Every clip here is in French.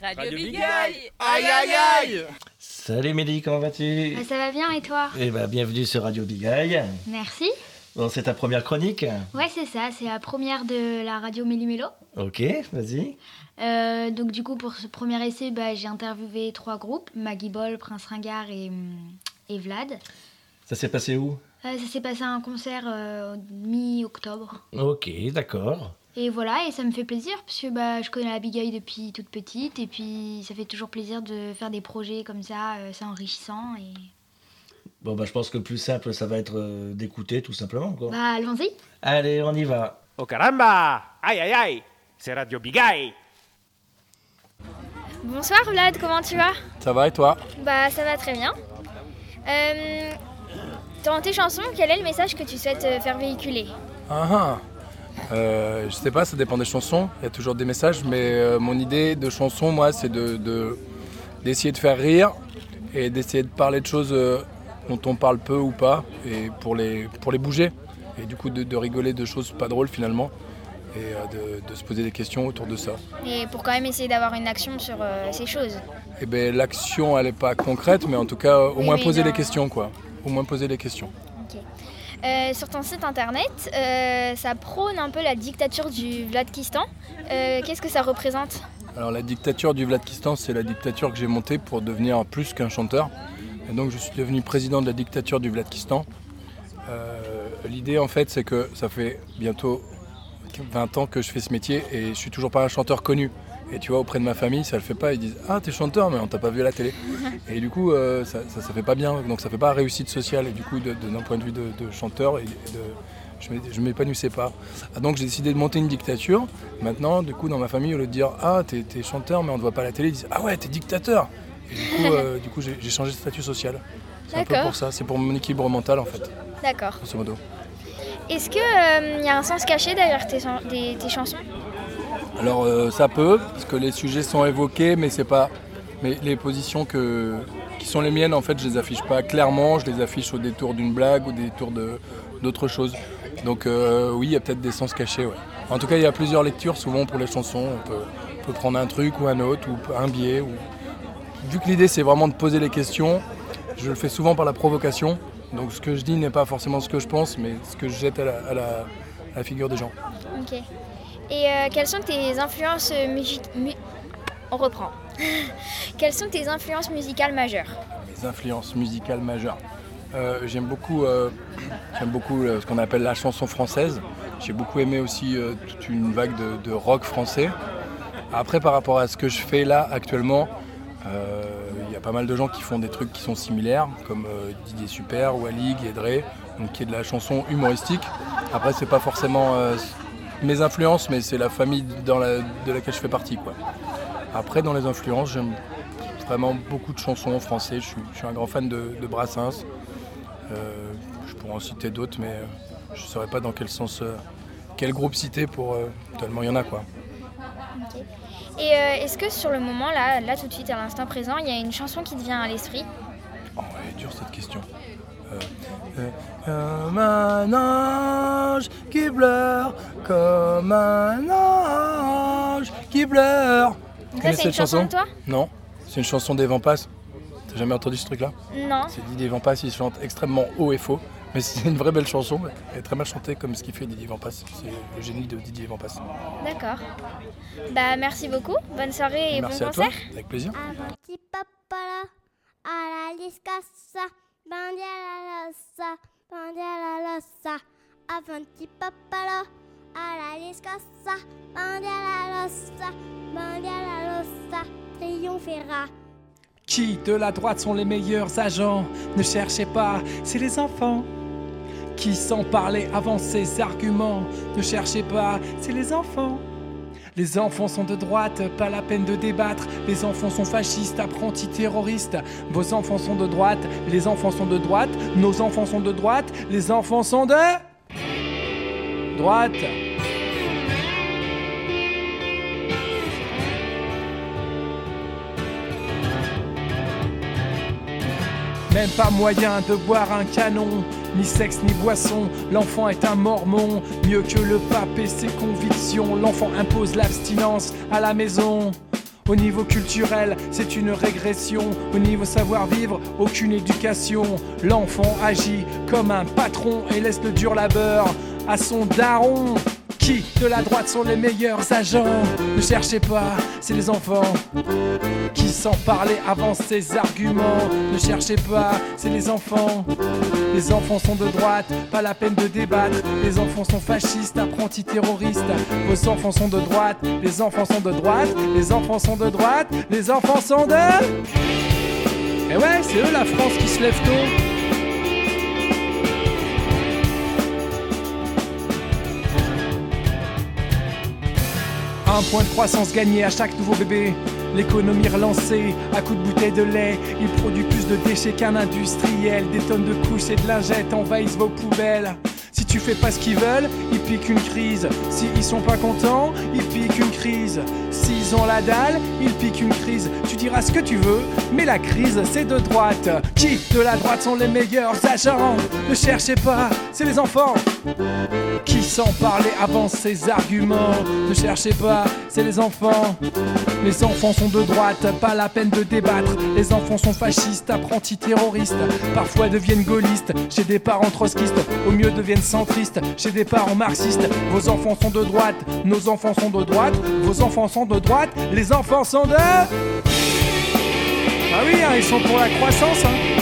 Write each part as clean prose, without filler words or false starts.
Radio Bigaille. Aïe aïe aïe. Salut Mélie, comment vas-tu? Ça va bien et toi? Eh ben, bienvenue sur Radio Bigaille. Merci. Bon, c'est ta première chronique? Ouais, c'est ça, c'est la première de la radio Méli-Mélo. Ok, vas-y. Donc du coup, pour ce premier essai, j'ai interviewé 3 groupes, Maggie Ball, Prince Ringard et Vlad. Ça s'est passé où? Ça s'est passé à un concert mi-octobre. Ok, d'accord. Et voilà, et ça me fait plaisir, parce que je connais la Bigaille depuis toute petite, et puis ça fait toujours plaisir de faire des projets comme ça, c'est enrichissant. Et... Bon, je pense que le plus simple, ça va être d'écouter, tout simplement, quoi. Allons-y. Allez, on y va. Oh caramba. Aïe aïe aïe. C'est Radio Bigaille. Bonsoir Vlad, comment tu vas? Ça va et toi? Ça va très bien. Dans tes chansons, quel est le message que tu souhaites faire véhiculer? Je sais pas, ça dépend des chansons, il y a toujours des messages, mais mon idée de chanson, moi, c'est d'essayer de faire rire et d'essayer de parler de choses dont on parle peu ou pas, et pour les bouger, et du coup de rigoler de choses pas drôles finalement, et de se poser des questions autour de ça. Et pour quand même essayer d'avoir une action sur ces choses. Eh bien, l'action, elle n'est pas concrète, mais en tout cas, au moins poser les questions, quoi. Au moins poser les questions. Ok. Sur ton site internet, ça prône un peu la dictature du Vladkistan. Qu'est-ce que ça représente? Alors la dictature du Vladkistan, c'est la dictature que j'ai montée pour devenir plus qu'un chanteur. Et donc je suis devenu président de la dictature du Vladkistan. L'idée en fait, c'est que ça fait bientôt 20 ans que je fais ce métier et je suis toujours pas un chanteur connu. Et tu vois, auprès de ma famille, ça le fait pas. Ils disent « Ah, t'es chanteur, mais on t'a pas vu à la télé. » Et du coup, ça fait pas bien. Donc ça fait pas réussite sociale. Et du coup, d'un point de vue de chanteur, je m'épanouissais pas. Donc j'ai décidé de monter une dictature. Maintenant, du coup, dans ma famille, au lieu de dire « Ah, t'es chanteur, mais on te voit pas à la télé », ils disent « Ah ouais, t'es dictateur !» Et du coup, j'ai changé de statut social. C'est un peu pour ça. C'est pour mon équilibre mental, en fait. D'accord. Grosso modo. Est-ce qu'il y a un sens caché derrière tes chansons? Alors ça peut, parce que les sujets sont évoqués, mais c'est pas. Mais les positions qui sont les miennes, en fait, je les affiche pas clairement, je les affiche au détour d'une blague ou au détour d'autres choses. Donc oui, il y a peut-être des sens cachés, ouais. En tout cas, il y a plusieurs lectures souvent pour les chansons. On peut prendre un truc ou un autre, ou un biais. Vu que l'idée c'est vraiment de poser les questions, je le fais souvent par la provocation. Donc ce que je dis n'est pas forcément ce que je pense, mais ce que je jette à la figure des gens. Ok. Et quelles sont tes influences On reprend. Quelles sont tes influences musicales majeures? Mes influences musicales majeures. J'aime beaucoup ce qu'on appelle la chanson française. J'ai beaucoup aimé aussi toute une vague de rock français. Après, par rapport à ce que je fais là actuellement, il y a pas mal de gens qui font des trucs qui sont similaires, comme Didier Super, Wally, Guédré, donc qui est de la chanson humoristique. Après, c'est pas forcément mes influences, mais c'est la famille de laquelle je fais partie, quoi. Après, dans les influences, j'aime vraiment beaucoup de chansons en français. Je suis un grand fan de Brassens. Je pourrais en citer d'autres, mais je ne saurais pas dans quel sens, quel groupe citer pour tellement il y en a, quoi. Okay. Et est-ce que sur le moment, là tout de suite, à l'instant présent, il y a une chanson qui te vient à l'esprit? Oh, elle est dure cette question. Comme un ange qui pleure, comme un ange qui pleure. Donc ça, c'est une chanson de toi? Non, c'est une chanson d'Evan Pass. T'as jamais entendu ce truc-là? Non. C'est Didier Van Pass, il chante extrêmement haut et faux. Mais c'est une vraie belle chanson, elle est très mal chantée comme ce qu'il fait Didier Van Pass. C'est le génie de Didier Van Pass. D'accord. Merci beaucoup, bonne soirée et merci bon concert. Merci à toi, avec plaisir. Avanti papala, alla discassa, bandi alla lossa, bandi alla lossa. Avanti papala, alla discassa, bandi alla lossa, bandi alla lossa, triomphera. Qui de la droite sont les meilleurs agents? Ne cherchez pas, c'est les enfants. Qui sans parler avance ses arguments? Ne cherchez pas, c'est les enfants. Les enfants sont de droite, pas la peine de débattre. Les enfants sont fascistes, apprentis terroristes. Vos enfants sont de droite, les enfants sont de droite. Nos enfants sont de droite, les enfants sont de droite. Même pas moyen de boire un canon, ni sexe ni boisson, l'enfant est un mormon. Mieux que le pape et ses convictions, l'enfant impose l'abstinence à la maison. Au niveau culturel, c'est une régression. Au niveau savoir-vivre, aucune éducation. L'enfant agit comme un patron et laisse le dur labeur à son daron. Qui de la droite sont les meilleurs agents? Ne cherchez pas, c'est les enfants qui sans parler avancent ses arguments. Ne cherchez pas, c'est les enfants. Les enfants sont de droite, pas la peine de débattre. Les enfants sont fascistes, apprentis terroristes. Vos enfants sont de droite, les enfants sont de droite. Les enfants sont de droite, les enfants sont de... Et ouais, c'est eux la France qui se lève tôt. Un point de croissance gagné à chaque nouveau bébé. L'économie relancée à coups de bouteilles de lait. Il produit plus de déchets qu'un industriel. Des tonnes de couches et de lingettes envahissent vos poubelles. Si tu fais pas ce qu'ils veulent, ils piquent une crise. Si ils sont pas contents, ils piquent une crise. S'ils ont la dalle, ils piquent une crise. Tu diras ce que tu veux, mais la crise c'est de droite. Qui de la droite sont les meilleurs agents? Ne cherchez pas, c'est les enfants. Qui sans parler avance ses arguments? Ne cherchez pas, c'est les enfants. Les enfants sont de droite, pas la peine de débattre. Les enfants sont fascistes, apprentis terroristes. Parfois deviennent gaullistes, chez des parents trotskistes. Au mieux deviennent centristes, chez des parents marxistes. Vos enfants sont de droite, nos enfants sont de droite. Vos enfants sont de droite, les enfants sont de... Ah oui, hein, ils sont pour la croissance, hein.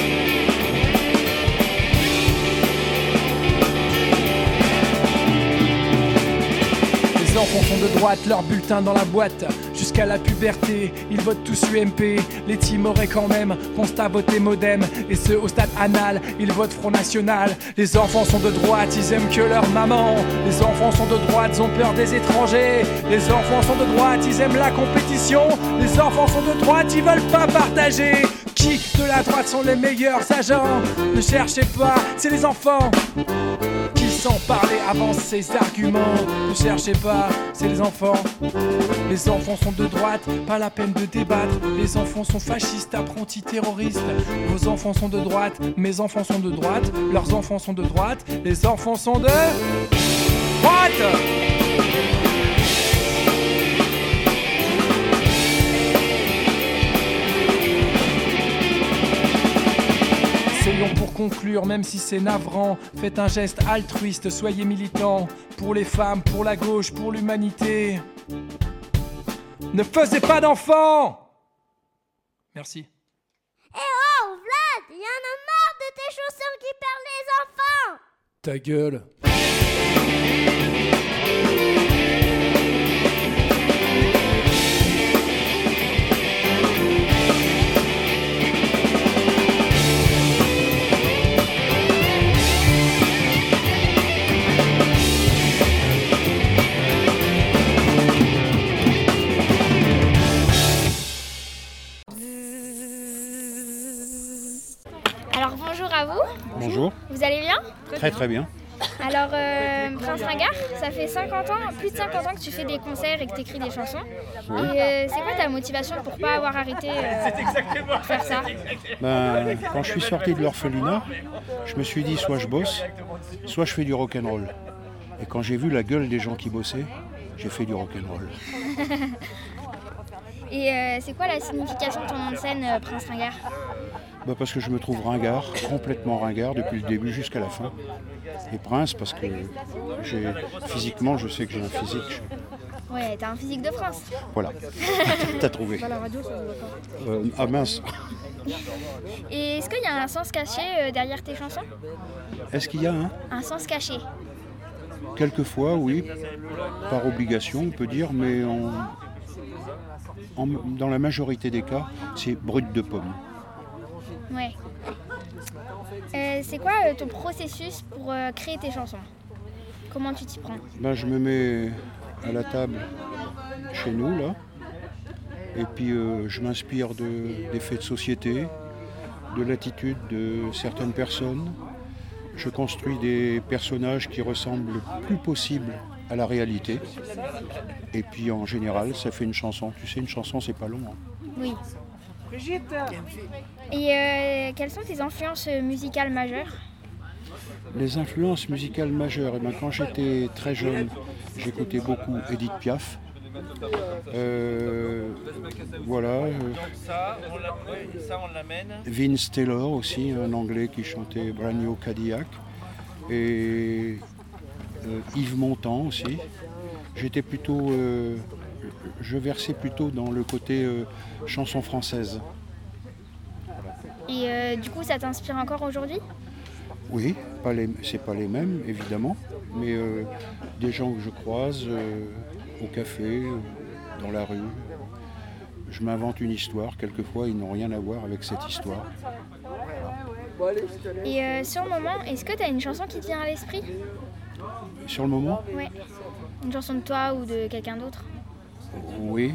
Les enfants sont de droite, leur bulletin dans la boîte. Jusqu'à la puberté, ils votent tous UMP. Les timorés quand même, constat voter modem. Et ceux au stade anal, ils votent Front National. Les enfants sont de droite, ils aiment que leur maman. Les enfants sont de droite, ils ont peur des étrangers. Les enfants sont de droite, ils aiment la compétition. Les enfants sont de droite, ils veulent pas partager. Qui de la droite sont les meilleurs agents? Ne cherchez pas, c'est les enfants. Qui sans parler avance ses arguments? Ne cherchez pas, c'est les enfants. Les enfants sont de droite, pas la peine de débattre. Les enfants sont fascistes, apprentis terroristes. Vos enfants sont de droite, mes enfants sont de droite. Leurs enfants sont de droite, les enfants sont de... droite. Essayons pour conclure, même si c'est navrant. Faites un geste altruiste, soyez militants. Pour les femmes, pour la gauche, pour l'humanité. Ne faisez pas d'enfants! Merci. Eh oh, Vlad, y'en a marre de tes chaussons qui perdent les enfants! Ta gueule. Alors bonjour à vous. Bonjour, Vous allez bien? très très bien. Alors Prince Ringard, ça fait 50 ans, plus de 50 ans que tu fais des concerts et que tu écris des chansons. Oui. Et c'est quoi ta motivation pour pas avoir arrêté de faire ça? Ben, quand je suis sorti de l'orphelinat, je me suis dit soit je bosse, soit je fais du rock'n'roll. Et quand j'ai vu la gueule des gens qui bossaient, j'ai fait du rock'n'roll. Et c'est quoi la signification de ton nom de scène, Prince Ringard? Ben, parce que je me trouve ringard, complètement ringard, depuis le début jusqu'à la fin. Et Prince, parce que physiquement, je sais que j'ai un physique. Ouais, t'as un physique de France. Voilà, t'as trouvé. Bah, la radio, ça se voit pas. Ah mince, Et est-ce qu'il y a un sens caché derrière tes chansons? est-ce qu'il y a Un sens caché? Quelquefois, oui, par obligation, on peut dire, mais dans la majorité des cas, c'est brut de pomme. Ouais. C'est quoi ton processus pour créer tes chansons? Comment tu t'y prends? Ben, je me mets à la table chez nous, là, et puis je m'inspire des faits de société, de l'attitude de certaines personnes. Je construis des personnages qui ressemblent le plus possible à la réalité. Et puis en général, ça fait une chanson. Tu sais, une chanson, c'est pas long. Hein. Oui. Et quelles sont tes influences musicales majeures? Les influences musicales majeures, et ben, quand j'étais très jeune, j'écoutais beaucoup Edith Piaf. Voilà. Ça, on l'amène. Vince Taylor aussi, un Anglais qui chantait Brand New Cadillac. Et Yves Montand aussi. J'étais plutôt... je versais plutôt dans le côté chanson française. Et du coup, ça t'inspire encore aujourd'hui ? Oui, c'est pas les mêmes, évidemment, mais des gens que je croise au café, dans la rue, je m'invente une histoire. Quelquefois, ils n'ont rien à voir avec cette histoire. Et sur le moment, est-ce que tu as une chanson qui te vient à l'esprit ? Sur le moment ? Ouais. Une chanson de toi ou de quelqu'un d'autre ? Oui.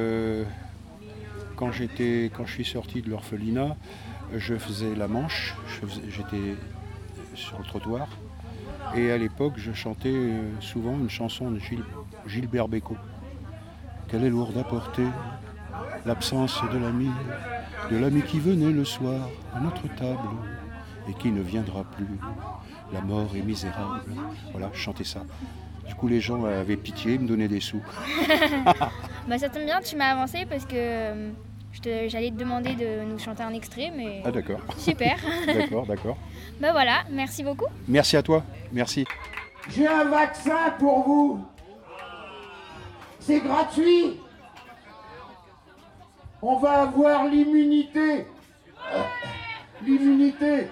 Quand je suis sorti de l'orphelinat, je faisais la manche. J'étais sur le trottoir. Et à l'époque, je chantais souvent une chanson de Gilbert Bécaud. Quelle est lourde à porter, l'absence de l'ami qui venait le soir à notre table et qui ne viendra plus. La mort est misérable. Voilà, je chantais ça. Du coup, les gens avaient pitié, me donnaient des sous. Bah, ça tombe bien, tu m'as avancé parce que j'allais te demander de nous chanter un extrait, mais... Ah d'accord. Super. D'accord. Bah voilà, merci beaucoup. Merci à toi, merci. J'ai un vaccin pour vous. C'est gratuit. On va avoir l'immunité. L'immunité.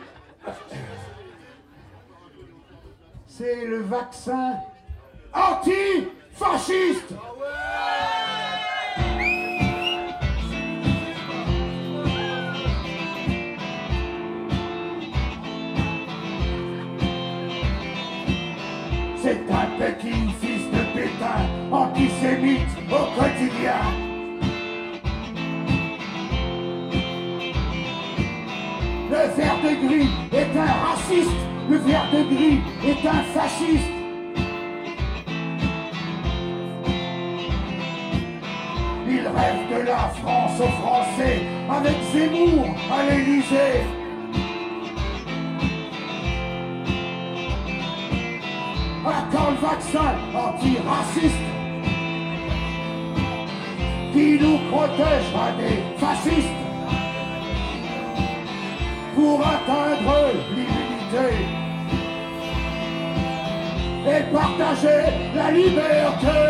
C'est le vaccin anti-fasciste. C'est un petit fils de Pétain, antisémite au quotidien. Le vert de gris est un raciste, le vert de gris est un fasciste. Il rêve de la France aux Français, avec Zemmour à l'Élysée. À quand le vaccin anti-raciste qui nous protégera des fascistes pour atteindre l'immunité et partager la liberté.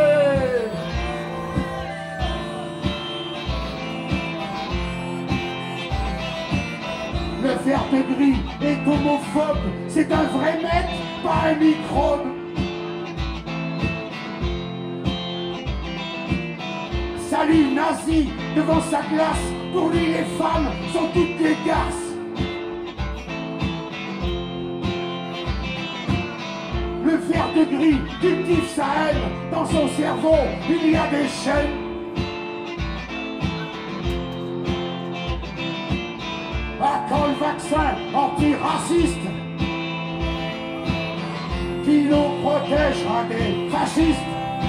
Le vert de gris est homophobe, c'est un vrai mec, pas un microbe. Salut nazi devant sa glace, pour lui les femmes sont toutes des garces. Le vert de gris cultive sa haine, dans son cerveau il y a des chaînes. À quand le vaccin anti-raciste qui nous protégera des fascistes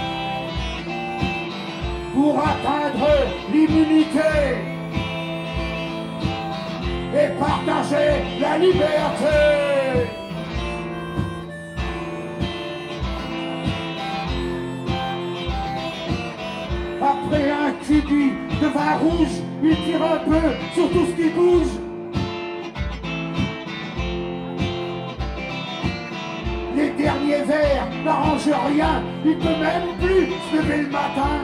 pour atteindre l'immunité et partager la liberté. Après un cubi de vin rouge, il tire un peu sur tout ce qui bouge. Les derniers verres n'arrangent rien, il peut même plus se lever le matin.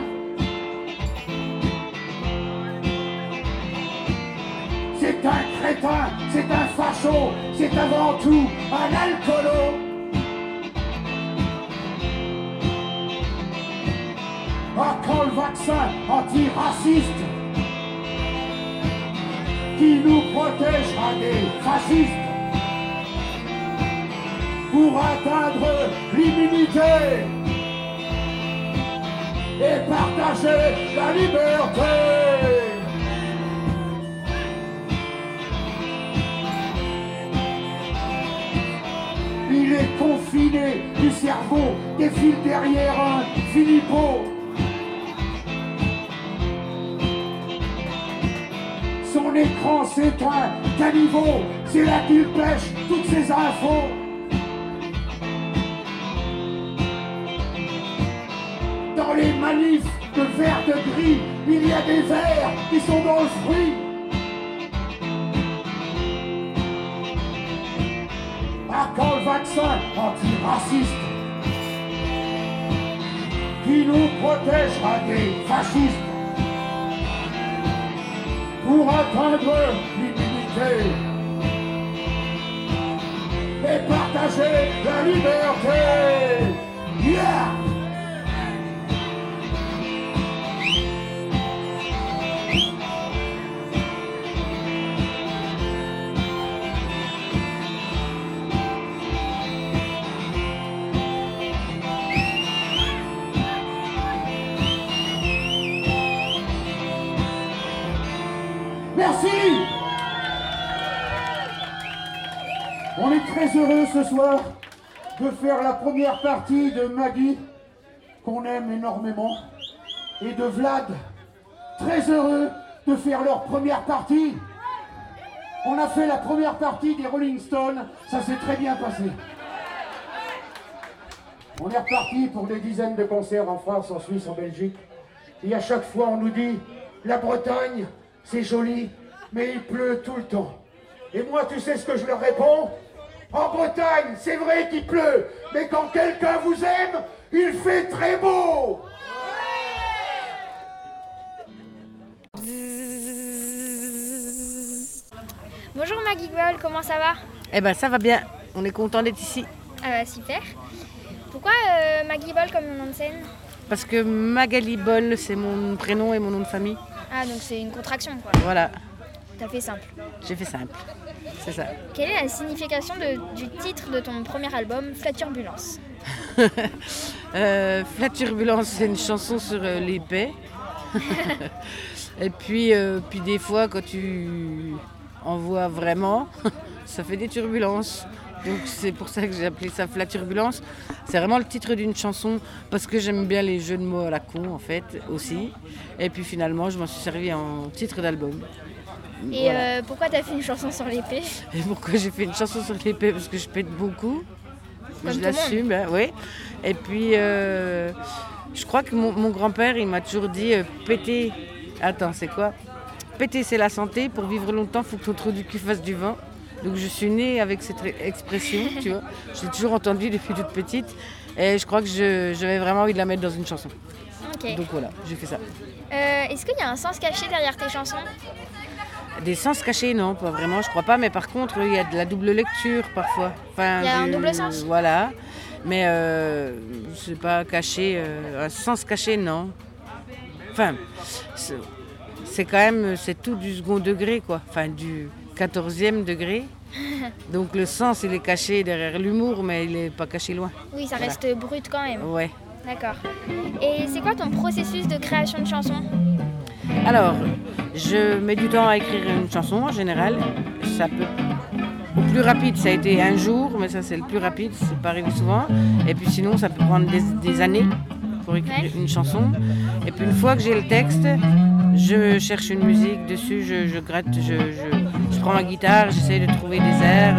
C'est un crétin, c'est un facho, c'est avant tout un alcoolo. À quand le vaccin anti-raciste qui nous protégera des fascistes pour atteindre l'immunité et partager la liberté. Il est confiné du cerveau, défile derrière un Philippot. Son écran s'éteint, caniveau, c'est là qu'il pêche toutes ses infos. Dans les manifs, de vert, de gris, il y a des verts qui sont dans le fruit. À quand le vaccin antiraciste qui nous protégera des fascistes pour atteindre l'immunité et partager la liberté. Yeah! Merci. On est très heureux ce soir de faire la première partie de Maggie, qu'on aime énormément, et de Vlad, très heureux de faire leur première partie. On a fait la première partie des Rolling Stones, ça s'est très bien passé. On est reparti pour des dizaines de concerts en France, en Suisse, en Belgique. Et à chaque fois on nous dit, la Bretagne, c'est joli, mais il pleut tout le temps. Et moi, tu sais ce que je leur réponds? En Bretagne, c'est vrai qu'il pleut, mais quand quelqu'un vous aime, il fait très beau. Bonjour Maggie Ball, comment ça va? Eh ben ça va bien, on est content d'être ici. Super. Pourquoi Maggie Ball comme nom de scène? Parce que Magali Boll, c'est mon prénom et mon nom de famille. Ah, donc c'est une contraction quoi. Voilà. T'as fait simple. J'ai fait simple, c'est ça. Quelle est la signification du titre de ton premier album, Flaturbulence? Flaturbulence, c'est une chanson sur les paix. Et puis des fois, quand tu en vois vraiment, ça fait des turbulences. Donc c'est pour ça que j'ai appelé ça Flaturbulence. C'est vraiment le titre d'une chanson parce que j'aime bien les jeux de mots à la con en fait aussi. Et puis finalement je m'en suis servi en titre d'album. Et voilà. Pourquoi t'as fait une chanson sur l'épée? Et pourquoi j'ai fait une chanson sur l'épée? Parce que je pète beaucoup. Comme je l'assume, hein, oui. Et puis je crois que mon grand-père il m'a toujours dit péter. Attends, c'est quoi? Péter c'est la santé, pour vivre longtemps il faut que ton trou du cul fasse du vent. Donc je suis née avec cette expression, tu vois. Je l'ai toujours entendue depuis toute petite. Et je crois que j'avais vraiment envie de la mettre dans une chanson. Okay. Donc voilà, j'ai fait ça. Est-ce qu'il y a un sens caché derrière tes chansons? Des sens cachés, non, pas vraiment, je crois pas. Mais par contre, il y a de la double lecture parfois. Enfin, il y a un double sens? Voilà. Mais c'est pas caché. Un sens caché, non. Enfin, c'est quand même, c'est tout du second degré, quoi. Enfin, du 14e degré. Donc le sens, il est caché derrière l'humour, mais il n'est pas caché loin. Oui, ça reste brut quand même. Ouais. D'accord. Et c'est quoi ton processus de création de chansons? Alors, je mets du temps à écrire une chanson en général. Ça peut... Au plus rapide, ça a été un jour, mais ça c'est le plus rapide, c'est pas arrivé souvent. Et puis sinon, ça peut prendre des années pour écrire une chanson. Et puis une fois que j'ai le texte, je cherche une musique dessus, je gratte, je prends ma guitare, j'essaie de trouver des airs.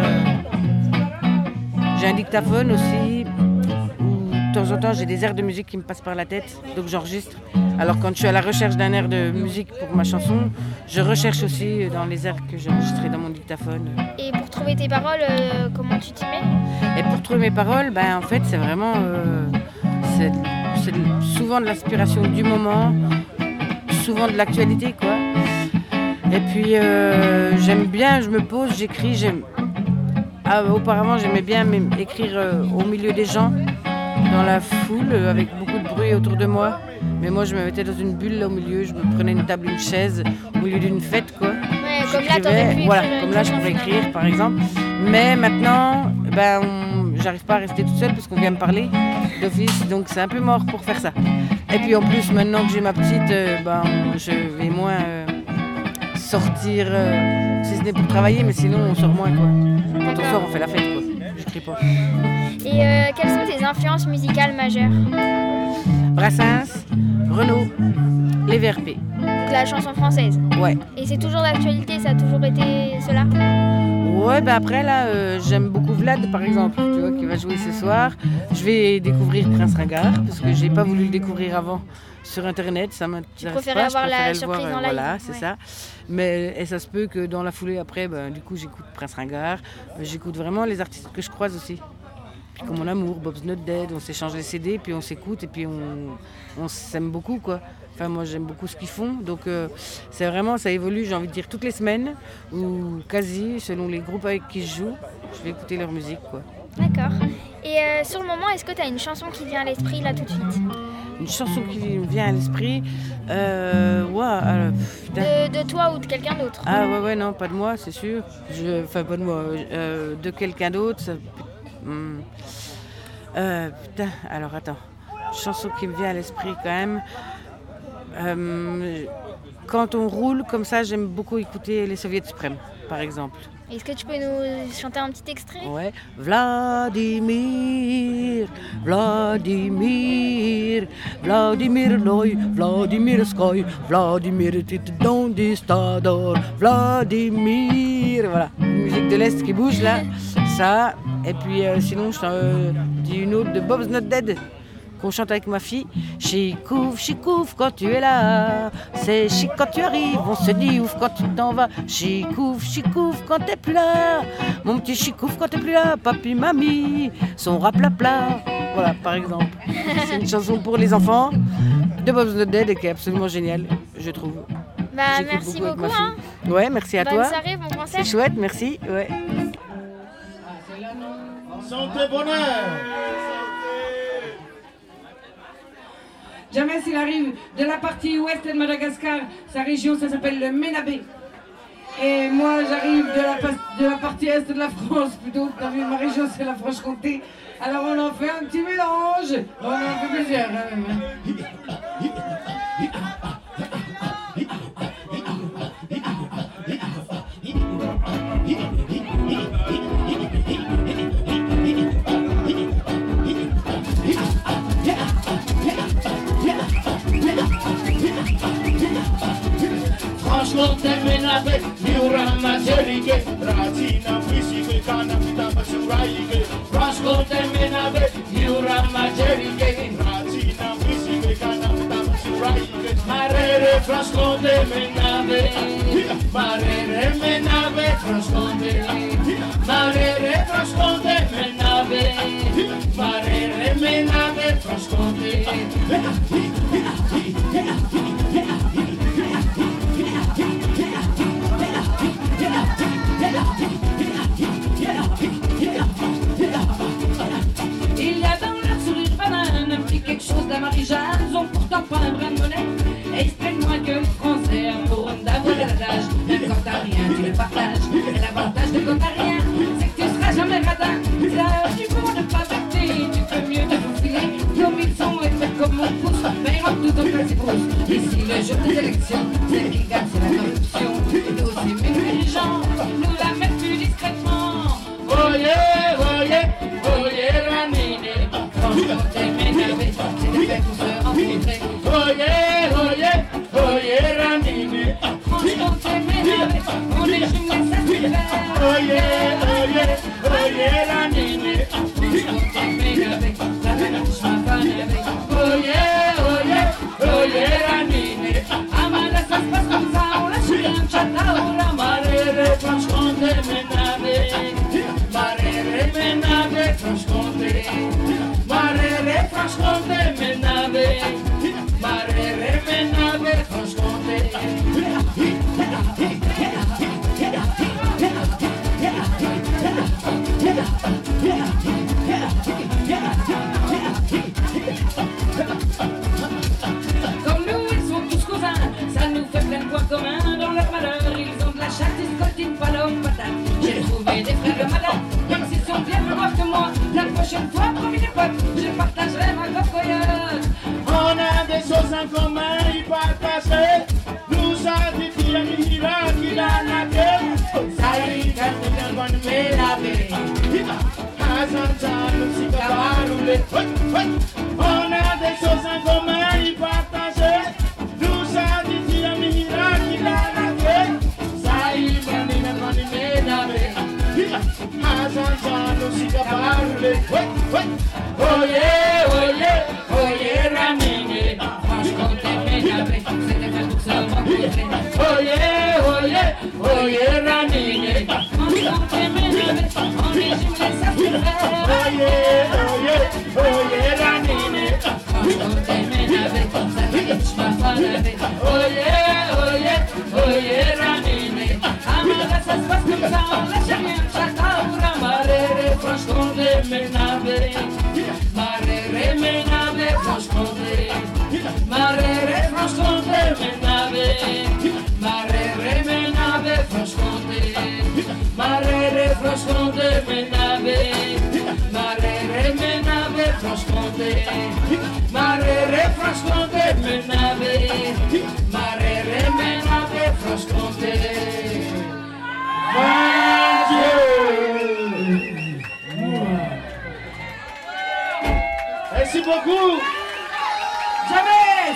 J'ai un dictaphone aussi, où de temps en temps j'ai des airs de musique qui me passent par la tête, donc j'enregistre. Alors quand je suis à la recherche d'un air de musique pour ma chanson, je recherche aussi dans les airs que j'ai enregistrés dans mon dictaphone. Et pour trouver tes paroles, comment tu t'y mets? Et pour trouver mes paroles, en fait c'est vraiment... c'est souvent de l'inspiration du moment, souvent de l'actualité, quoi. Et puis j'aime bien, je me pose, j'écris. Auparavant, j'aimais bien écrire au milieu des gens, dans la foule, avec beaucoup de bruit autour de moi. Mais moi, je me mettais dans une bulle là au milieu, je me prenais une table, une chaise, au milieu d'une fête, quoi. Ouais, comme là, t'aurais pu écrire. Comme là, je pourrais écrire, par exemple. Mais maintenant, j'arrive pas à rester toute seule parce qu'on vient me parler d'office, donc c'est un peu mort pour faire ça. Et puis en plus, maintenant que j'ai ma petite, je vais moins sortir, si ce n'est pour travailler, mais sinon on sort moins, quoi. Quand on sort, on fait la fête, quoi. Je crie pas. Et quelles sont tes influences musicales majeures? Brassens, Renaud, les VRP. Donc la chanson française? Ouais. Et c'est toujours d'actualité, ça a toujours été cela? Ouais, bah après là, j'aime beaucoup Vlad par exemple, tu vois, qui va jouer ce soir. Je vais découvrir Prince Ringard parce que j'ai pas voulu le découvrir avant sur internet, ça m'intéresse pas. Tu préférais avoir la surprise en live. Voilà, c'est ça. Mais et ça se peut que dans la foulée après, bah, du coup j'écoute Prince Ringard, j'écoute vraiment les artistes que je croise aussi. Puis comme mon amour, Bob's Not Dead, on s'échange les CD, puis on s'écoute et puis on s'aime beaucoup quoi. Enfin, moi, j'aime beaucoup ce qu'ils font. Donc, c'est vraiment, ça évolue, j'ai envie de dire, toutes les semaines, ou quasi, selon les groupes avec qui je joue. Je vais écouter leur musique, quoi. D'accord. Et sur le moment, est-ce que tu as une chanson qui vient à l'esprit, là, tout de suite ? Une chanson qui me vient à l'esprit de toi ou de quelqu'un d'autre ? Ah, ouais, non, pas de moi, c'est sûr. Enfin, pas de moi, de quelqu'un d'autre. Ça... putain, alors, attends. Une chanson qui me vient à l'esprit, quand même... quand on roule comme ça, j'aime beaucoup écouter les Soviets suprêmes, par exemple. Est-ce que tu peux nous chanter un petit extrait ? Ouais. Vladimir, Vladimir, Vladimir Loy, Vladimir Skoy, Vladimir Titdondistador, Vladimir. Voilà, une musique de l'Est qui bouge là, ça. Et puis sinon, je t'en dis une autre de Bob's Not Dead. Qu'on chante avec ma fille. Chikouf, quand tu es là. C'est chic quand tu arrives, on se dit ouf quand tu t'en vas. Chikouf, quand t'es plus là. Mon petit chikouf quand t'es plus là. Papi, mamie, son raplapla. Voilà, par exemple. C'est une chanson pour les enfants de Bob's Not Dead et qui est absolument géniale, je trouve. Bah, merci beaucoup. Hein. Ouais, merci à toi. Bonne soirée, bon concert. C'est chouette, merci. Ouais. Santé, bonheur. Jamais il arrive de la partie ouest de Madagascar, sa région ça s'appelle le Ménabé. Et moi j'arrive de la partie est de la France, plutôt ma région c'est la Franche-Comté. Alors on en fait un petit mélange, on en fait plusieurs quand même. Franche-Comté, Ménabé, Miurama, Jerike, Ratina, Fisique, Kana, Pitama, Suraike. Franche-Comté, Ménabé, Miurama, Jerike, Ratina, Fisique, Kana, Pitama, Suraike. Marere, Franche-Comté, Ménabé, Marere, Ménabé, Franche-Comté. Marere, Franche-Comté, Ménabé, Marere, Ménabé, Franche-Comté. Il y a dans leur sourire banane un petit quelque chose d'amarijane. Ils ont pourtant pas un brin de monnaie. Et ils se plaignent moins que les Français pour d'avoir de l'adage. Même quand t'as rien, tu le partages. Et l'avantage de quand t'as rien, c'est que tu seras jamais radin. C'est l'heure du coup de pas bâcler. Tu fais mieux de faufiler. Comme ils sont et faire comme on pousse. Mais ils rentrent tout en place et poussent. Ici le jour des élections, celle qui gagne c'est la corruption. Et nous aussi mes dirigeants nous la mettent plus discrètement. Oye, oye, oye, Ranine. Franche-Comté, Ménabé, c'était fait pour se rencontrer. Oye, oye, oye, Ranine. Franche-Comté, Ménabé, on est jumelés, ça se fait. Oye, oye, oye, Ranine. Franche-Comté, Ménabé, la mélange ma panabé. Oye, oye, oye, Ranine. Amala, ça se passe comme ça, on lâche rien, chata, on la Marere, Franche-Comté, Ménabé. Marere, Ménabé, Franche-Comté. Marere, Franche-Comté, Ménabé. Marere, Ménabé, Franche-Comté. Comme nous, ils sont tous cousins, ça nous fait plein de points communs. Dans leur malheur, ils ont de la chatte, ils scotinent pas l'homme patate. J'ai trouvé des frères malades, même s'ils sont bien plus braves que moi. La prochaine fois, promis des potes, je partagerai ma cocoyote. On a des choses en commun, y partager. Nous avons dit qu'il y a Mira qui l'a naqué. Ça y est, quand tu viens de me laver. On a des choses en commun, y partager. Nous avons dit qu'il y a Mira qui l'a naqué. Ça y est, quand tu viens de me laver. parler. Oye, oye, oye, Ramine. Franche-Comté, Ménavé, c'était fait pour se rencontrer. Oye, oye, oye, Ramine. Franche-Comté, Ménavé, en régime, les satisfaire. Oye, oye, oye, Ramine. Franche-Comté, Ménavé, ça fait que je m'en parle. Oye, oye, oye, Ramine. Amara, ça se passe comme ça, on lâche rien, chacun pour la marée, Franche-Comté, Ménavé. Marere, Ménavé, Franche-Comté. Marere, Franche-Comté, Ménavé. Marere, Ménavé, Franche-Comté. Marere, Franche-Comté, Ménavé. Marere, Ménavé, Franche-Comté. Marere, Franche-Comté, Ménavé. Marere, Ménavé, Franche-Comté. Merci beaucoup. Jamais.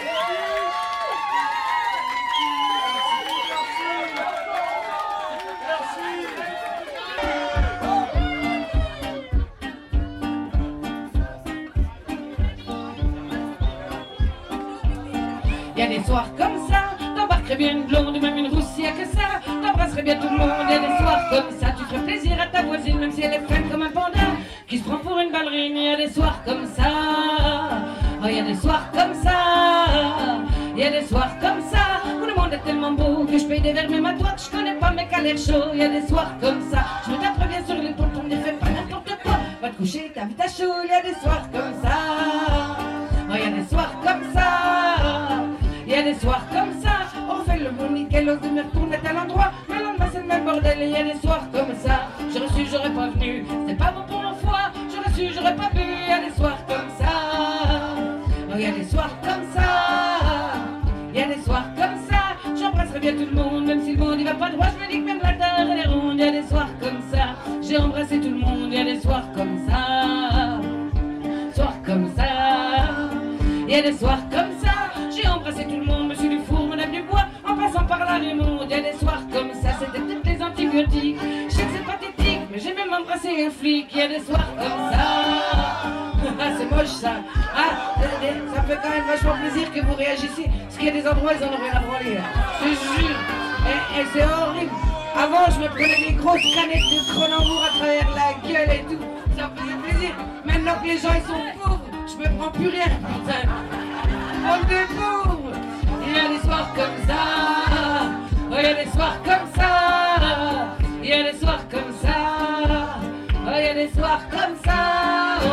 Y a des soirs comme ça, t'embarquerais bien une blonde, même une rousse, y a que ça. T'embrasserais bien tout le monde, y a des soirs comme ça. Tu ferais plaisir à ta voisine, même si elle est fine comme un panda qui se prend pour une ballerine. Y a des soirs comme ça. Oh, y a des soirs comme ça. Y a des soirs comme ça où le monde est tellement beau que je paye des verres même à toi que je connais pas mais qu'à l'air chaud. Y a des soirs comme ça. Je me tape bien sur l'épaule pour ne faire pas n'importe quoi. Va te coucher, t'invites à chaud. Y a des soirs comme ça. Oh, y a des soirs comme ça. Y a des soirs comme ça, on fait le bon nickel, on se me retourne à l'endroit. Mais le lendemain c'est le même bordel et y a des soirs comme ça. J'aurais su, j'aurais pas venu, c'est pas bon pour mon foie. J'aurais su, j'aurais pas bu, y a des soirs comme ça. Oh, y a des soirs comme ça. Y a des soirs comme ça, j'embrasserai bien tout le monde, même si le monde y va pas droit. Je me dis que même la terre elle est ronde, y a des soirs comme ça. J'ai embrassé tout le monde, y a des soirs comme ça. Soirs comme ça. Y a des soirs comme ça. J'ai embrassé tout le monde, monsieur Dufour, madame Dubois, en passant par la Raymonde. Y a des soirs comme ça, c'était peut-être des antibiotiques. Je sais que c'est pathétique, mais j'ai même embrassé un flic. Y a des soirs comme ça. Ah, c'est moche ça. Ah, ça me fait quand même vachement plaisir que vous réagissiez. Parce qu'il y a des endroits, ils en ont rien à branler. Je te jure. Et c'est horrible. Avant, je me prenais des grosses canettes de Cronenbourg à travers la gueule et tout. Ça me faisait plaisir. Maintenant que les gens ils sont pauvres, je me prends plus rien, putain. Bande de pauvres. Il y a des soirs comme ça. Oh, il y a des soirs comme ça. Il y a des soirs comme ça. Oh, il y a des soirs comme ça. Oh.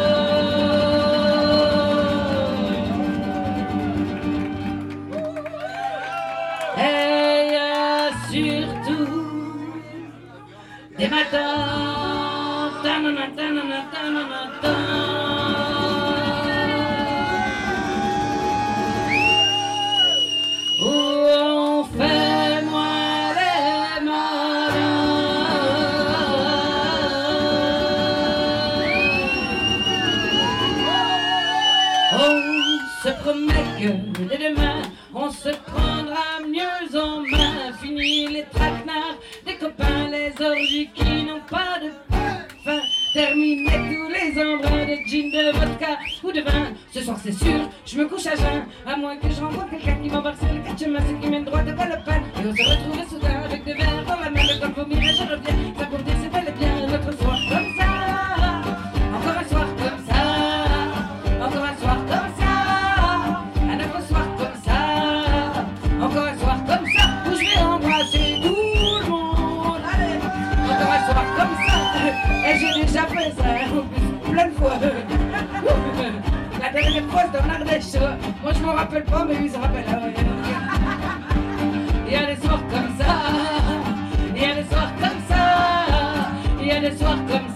Et il y a surtout des matins. Ta-na-na, ta-na-na, ta-na-na, ta-na-na. Dès demain, on se prendra mieux en main. Fini les traquenards, des copains, les orgies qui n'ont pas de fin. Terminer tous les embruns de gin, de vodka ou de vin. Ce soir c'est sûr, je me couche à jeun. À moins que je rencontre quelqu'un qui m'embarque sur le quatre chemins, ce qui mène droit de Balopin. Et on se retrouve soudain avec des verres dans la main. Le temps vomir et je reviens. Ça pour dire c'est bel et bien notre soir comme ça. Encore un soir comme ça. Encore un soir comme ça. Encore un soir comme ça, où je vais embrasser tout le monde. Allez, encore un soir comme ça. Et j'ai déjà fait ça, plein de fois. La dernière fois, c'était en Ardèche. Moi, je m'en rappelle pas, mais lui, il se rappelle. Il y a des soirs comme ça. Il y a des soirs comme ça. Il y a des soirs comme